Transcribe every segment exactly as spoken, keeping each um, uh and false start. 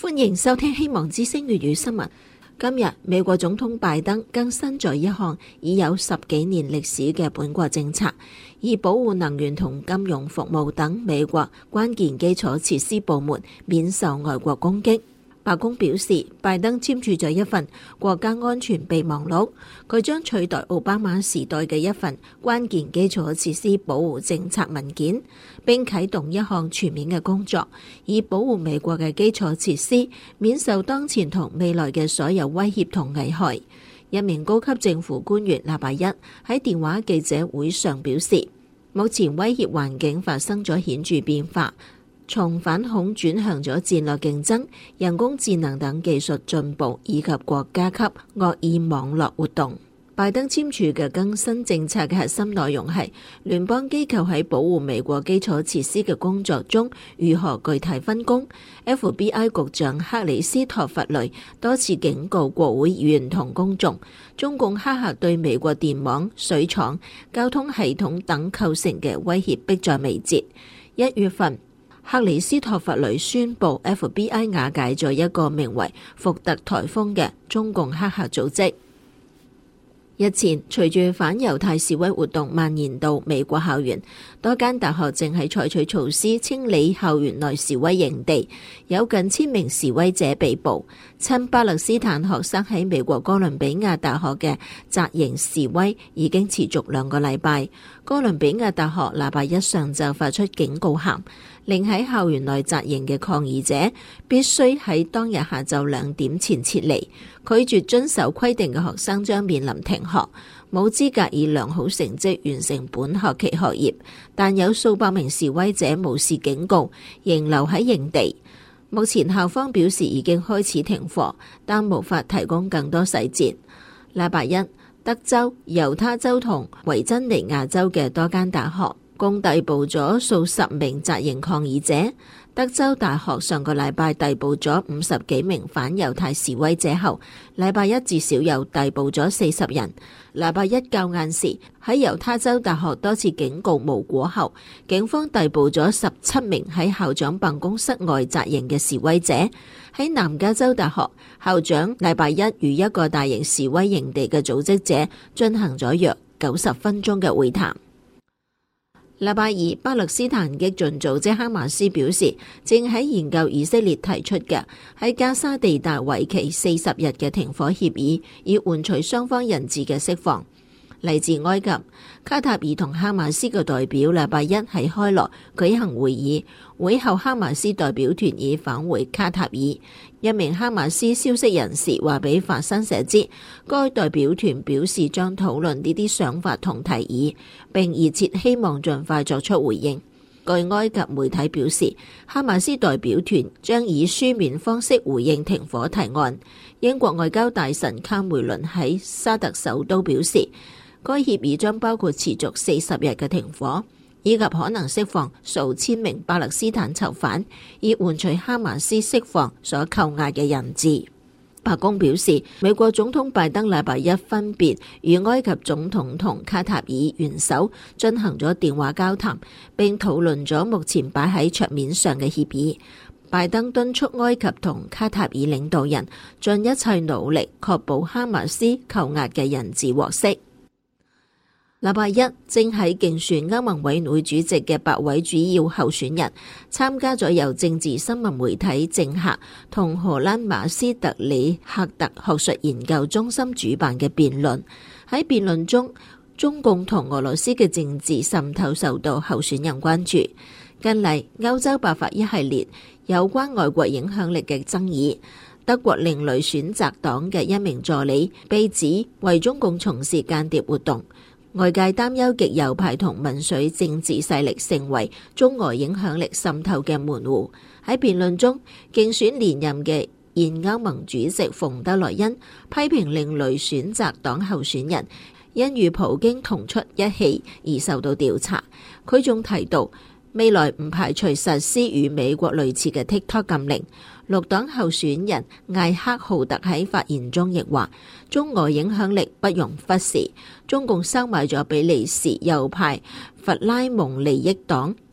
歡迎收聽希望之聲粵語新聞。今日美國總統拜登更新咗一項已有十幾年歷史嘅本國政策，以保護能源同金融服務等美國關鍵基礎設施部門免受外國攻擊。白宮表示，拜登簽署咗一份國家安全備忘錄，佢將取代奧巴馬時代嘅一份關鍵基礎設施保護政策文件，並啟動一項全面嘅工作，以保護美國嘅基礎設施免受當前同未來嘅所有威脅同危害。一名高級政府官員禮拜一喺電話記者會上表示，目前威脅環境發生咗顯著變化，從反恐轉向咗戰略競爭、人工智能等技術進步以及國家級惡意網絡活動。拜登簽署嘅更新政策嘅核心內容係聯邦機構喺保護美國基礎設施嘅工作中如何具體分工。F B I 局長克里斯托弗雷多次警告國會議員同公眾，中共黑客對美國電網、水廠、交通系統等構成嘅威脅迫在眉睫。一月份，克里斯托弗雷宣布 F B I 瓦解咗一個名為福特颱風嘅中共黑客組織。日前，隨住反猶太示威活動蔓延到美國校園，多間大學正喺採取措施清理校園內示威營地，有近千名示威者被捕。親巴勒斯坦學生喺美國哥倫比亞大學嘅紮營示威已經持續兩個禮拜。哥倫比亞大學禮拜一上晝發出警告函，令喺校園內紮營嘅抗議者必須喺當日下晝兩點前撤離。拒絕遵守規定嘅學生將面臨停學，冇資格以良好成績完成本學期學業。但有數百名示威者無視警告，仍留喺營地。目前校方表示已經開始停課，但無法提供更多細節。禮拜一，德州、猶他州同維珍尼亞州嘅多間大學共逮捕咗數十名紮營抗議者。德州大學上個禮拜逮捕咗五十幾名反猶太示威者後，禮拜一至少又逮捕咗四十人。禮拜一較晏時，喺猶他州大學多次警告無果後，警方逮捕咗十七名喺校長辦公室外紮營嘅示威者。喺南加州大學，校長禮拜一與一個大型示威營地嘅組織者進行咗約九十分鐘嘅會談。禮拜二，巴勒斯坦激進組織哈馬斯表示，正喺研究以色列提出嘅喺加沙地帶為期四十日嘅停火協議，以換取雙方人質嘅釋放。嚟自埃及、卡塔爾同哈馬斯嘅代表禮拜一喺開羅舉行會議，會後哈馬斯代表團已返回卡塔爾。一名哈馬斯消息人士話俾法新社知，該代表團表示將討論呢啲想法同提議，並熱切希望盡快作出回應。據埃及媒體表示，哈馬斯代表團將以書面方式回應停火提案。英國外交大臣卡梅倫喺沙特首都表示，該協議將包括持續四十日嘅停火，以及可能釋放數千名巴勒斯坦囚犯，以換取哈馬斯釋放所扣押嘅人質。白宮表示，美國總統拜登禮拜一分別與埃及總統同卡塔爾元首進行咗電話交談，並討論咗目前擺喺桌面上嘅協議。拜登敦促埃及同卡塔爾領導人盡一切努力，確保哈馬斯扣押嘅人質獲釋。禮拜一，正喺競選歐盟委員會主席嘅八位主要候選人參加咗由政治新聞媒體政客同荷蘭馬斯特里赫特學術研究中心主辦嘅辯論。喺辯論中，中共同俄羅斯嘅政治滲透受到候選人關注。近嚟，歐洲爆發一系列有關外國影響力嘅爭議。德國另類選擇黨嘅一名助理被指為中共從事間諜活動。外界擔憂極右派同民粹政治勢力成為中俄影響力滲透嘅門戶。喺辯論中，競選連任嘅現歐盟主席馮德萊恩批評另類選擇黨候選人因與普京同出一氣而受到調查。佢仲提到，未來唔排除實施與美國類似嘅 TikTok 禁令。綠黨候選人艾克浩特喺發言中亦話，中俄影響力不容忽視。中共收買咗比利時右派弗拉蒙利益黨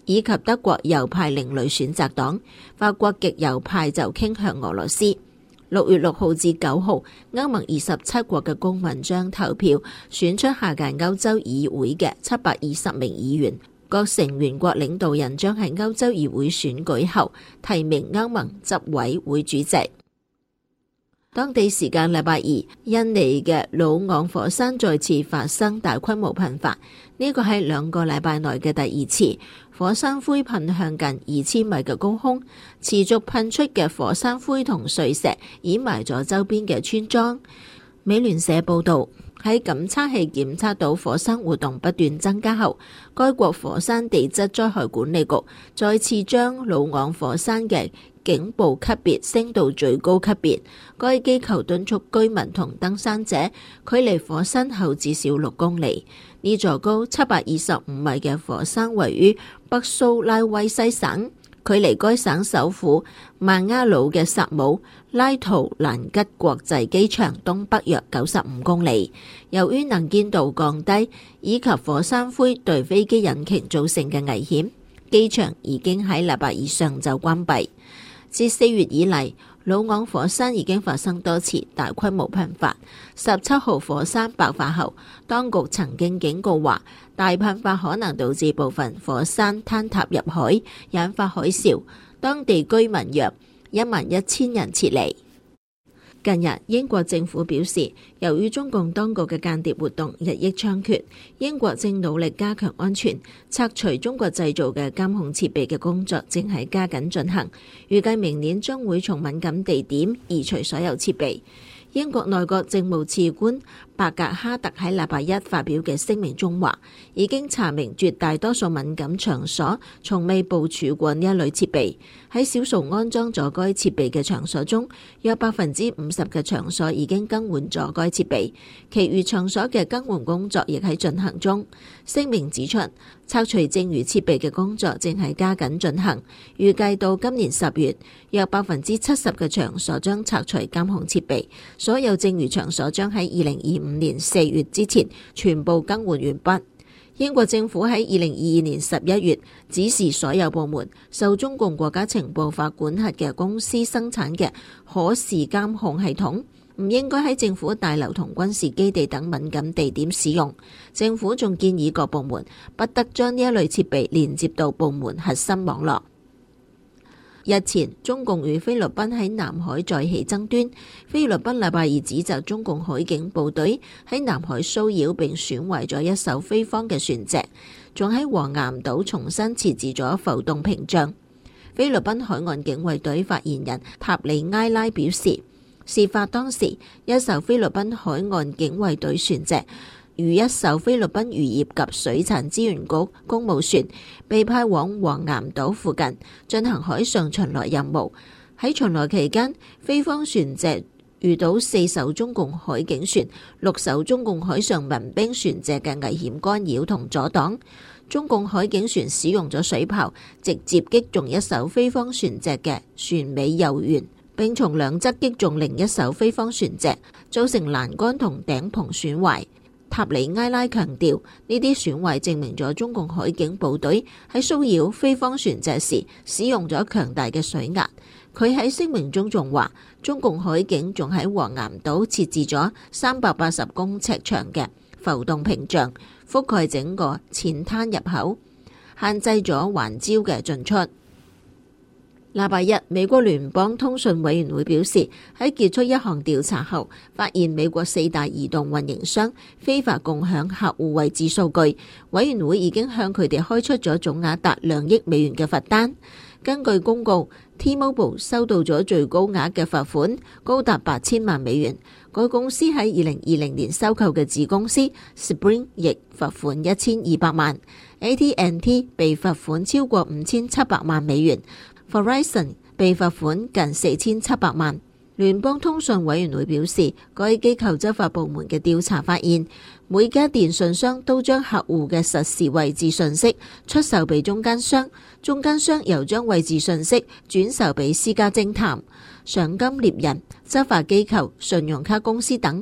以及德國右派另類選擇黨，法國極右派就傾向俄羅斯。六月六號至九號，歐盟二十七國嘅公民將投票選出下屆歐洲議會嘅七百二十名議員。各成員國領導人將喺歐洲議會選舉後提名歐盟執委會主席。當地時間禮拜二，印尼嘅魯昂火山再次發生大規模噴發，呢個係兩個禮拜內嘅第二次。火山灰噴向近二千米嘅高空，持續噴出嘅火山灰同碎石掩埋咗周邊嘅村莊。美聯社報道，喺感測器檢測到火山活動不斷增加後，該國火山地質災害管理局再次將魯昂火山嘅警報級別升到最高級別。該機構敦促居民同登山者距離火山口至少六公里。呢座高七百二十五米嘅火山位於北蘇拉威西省，距離該省首府曼阿魯嘅薩姆拉圖蘭吉國際機場東北約九十五公里。由於能見度降低以及火山灰對飛機引擎造成嘅危險，機場已經喺禮拜二上晝關閉。自四月以嚟，魯昂火山已經發生多次大規模噴發。十七號火山爆發後，當局曾經警告話，大噴發可能導致部分火山坍塌入海，引發海嘯。當地居民約一萬一千人撤離。近日，英國政府表示，由於中共當局嘅間諜活動日益猖獗，英國正努力加強安全，拆除中國製造嘅監控設備嘅工作正喺加緊進行，預計明年將會從敏感地點移除所有設備。英國內閣政務次官白格哈特喺禮拜一發表嘅聲明中話，已經查明絕大多數敏感場所從未部署過呢一類設備。喺少數安裝咗該設備嘅場所中，約百分之五十嘅場所已經更換咗該設備，其餘場所嘅更換工作亦喺進行中。聲明指出，拆除剩餘設備嘅工作正係加緊進行，預計到今年十月，約百分之七十嘅場所將拆除監控設備，所有剩餘場所將喺二零二五年四月之前全部更換完畢。英國政府喺二零二二年十一月指示所有部門受中共國家情報法管轄嘅公司生產嘅可視監控系統，唔應該喺政府大樓同軍事基地等敏感地點使用。政府仲建議各部門不得將呢一類設備連接到部門核心網絡。日前，中共與菲律賓喺南海再起爭端。菲律賓禮拜二指責中共海警部隊喺南海騷擾並損壞咗一艘菲方嘅船隻，仲喺黃岩島重新設置咗浮動屏障。菲律賓海岸警衛隊發言人塔里埃拉表示，事發當時，一艘菲律賓海岸警衛隊船隻與一艘菲律賓漁業及水產資源局公務船被派往黃岩島附近進行海上巡邏任務。喺巡邏期間，菲方船隻遇到四艘中共海警船、六艘中共海上民兵船隻嘅危險干擾同阻擋。中共海警船使用咗水炮，直接擊中一艘菲方船隻嘅船尾右舷，並從兩側擊中另一艘菲方船隻，造成欄杆同頂棚損壞。塔里埃拉強調，呢啲損壞證明咗中共海警部隊喺騷擾菲方船隻時使用咗強大嘅水壓。佢喺聲明中仲話，中共海警仲喺黃岩島設置咗三百八十公尺長嘅浮動屏障，覆蓋整個淺灘入口，限制咗環礁嘅進出。禮拜一，美國聯邦通訊委員會表示，喺結束一項調查後，發現美國四大移動運營商非法共享客戶位置數據。委員會已經向佢哋開出咗總額達兩億美元嘅罰單。根據公告， T-Mobile 收到咗最高額嘅罰款，高達八千萬美元。該公司喺二零二零年收購嘅子公司 Sprint 亦罰款一千二百萬。A T and T 被罰款超過五千七百萬美元。Verizon 被罰款近四千七百萬。聯邦通訊委員會表示，該機構執法部門嘅調查發現，每家電信商都將客戶嘅實時位置信息出售俾中間商，中間商又將位置信息轉售俾私家偵探、賞金獵人、執法機構、信用卡公司等。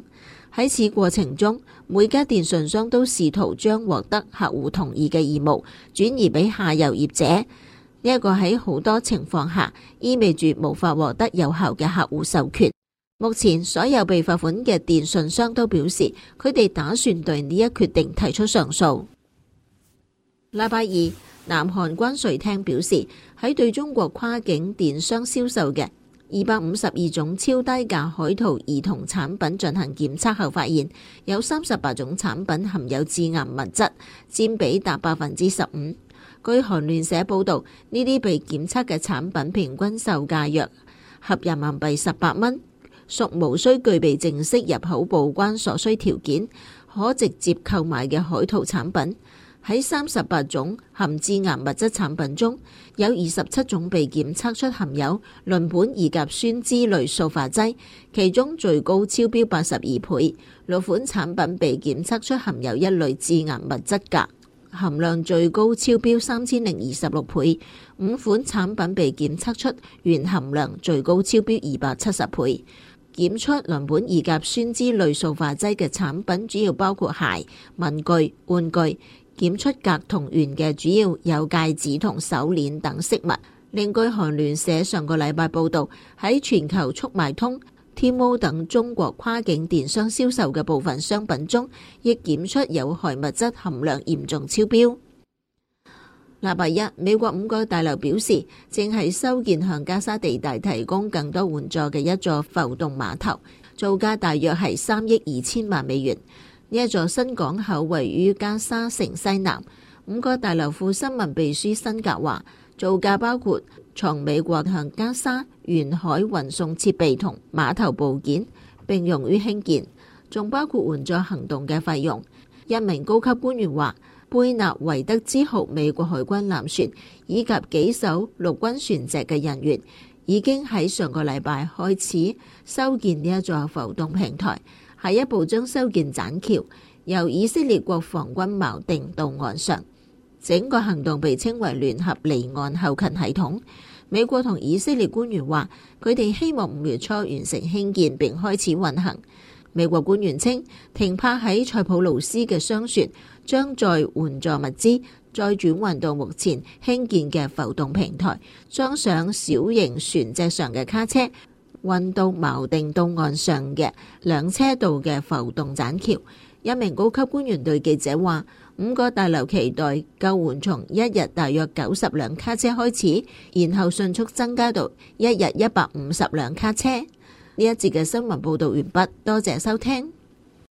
喺此過程中，每家電訊商都試圖將獲得客戶同意嘅義務轉移俾下游業者。呢一個喺好多情況下意味住無法獲得有效嘅客戶授權。目前所有被罰款嘅電訊商都表示，佢哋打算對呢一決定提出上訴。禮拜二，南韓關稅廳表示，喺對中國跨境電商銷售嘅二百五十二種超低價海淘兒童產品進行檢測後，發現有三十八種產品含有致癌物質，佔比達百分之十五。據韓聯社報導，呢啲被檢測嘅產品平均售價約合人民幣十八蚊，屬無需具備正式入口報關所需條件，可直接購買嘅海淘產品。喺三十八種含致癌物質產品中，有二十七種被檢測出含有鄰苯二甲酸酯類塑化劑，其中最高超標八十二倍。六款產品被檢測出含有一類致癌物質鎘，含量最高超標三千零二十六倍。五款產品被檢測出鉛含量最高超標二百七十倍。檢出鄰苯二甲酸酯類塑化劑嘅產品主要包括鞋、文具、玩具。檢出鎘同鉛嘅主要有戒指同手鏈等飾物。另據韓聯社上個禮拜報導，喺全球速賣通、Tmall 等中國跨境電商銷售嘅部分商品中，亦檢出有害物質含量嚴重超標。禮拜一，美國五角大樓表示，正係修建向加沙地帶提供更多援助嘅一座浮動碼頭，造價大約係三億二千萬美元。呢一座新港口位於加沙城西南。五角大樓副新聞秘書辛格話，造價包括從美國向加沙沿海運送設備同碼頭部件並用於興建，仲包括援助行動嘅費用。一名高級官員話，貝納維德之號美國海軍艦船以及幾艘陸軍船隻嘅人員已經喺上個禮拜開始修建呢一座浮動平台。下一步將修建棧橋，由以色列國防軍錨定到岸上。整個行動被稱為聯合離岸後勤系統。美國同以色列官員話，佢哋希望五月初完成興建並開始運行。美國官員稱，停泊喺塞浦路斯嘅商船將載援助物資再轉運到目前興建嘅浮動平台，裝上小型船隻上嘅卡車，運到錨定到岸上嘅兩車道嘅浮動棧橋。一名高級官員對記者話，五角大樓期待救援從一日大約九十輛卡車開始，然後迅速增加到一日一百五十輛卡車。呢一節嘅新聞報道完畢，多謝收聽。